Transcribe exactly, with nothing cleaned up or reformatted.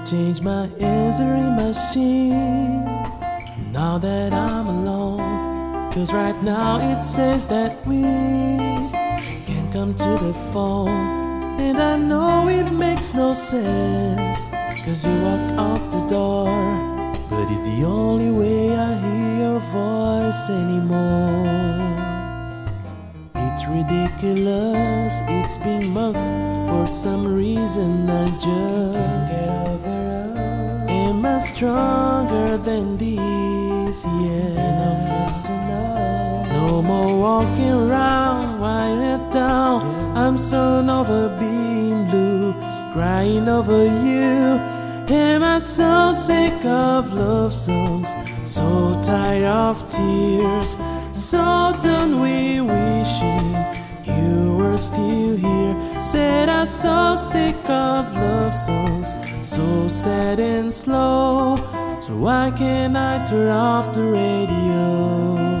change my answering machine now that I'm alone. Cause right now it says that we can come to the phone, and I know it makes no sense, cause you walk out the door, but it's the only way I hear your voice anymore. It's ridiculous, it's been months, for some reason I just get over us. Am I stronger than this? Yeah, enough is enough. No more walking around, winding down. I'm so over being blue, crying over you. Am I so sick of love songs, so tired of tears, so done we wishing you were still here. Said I'm so sick of love songs, so sad and slow. So why can't I turn off the radio?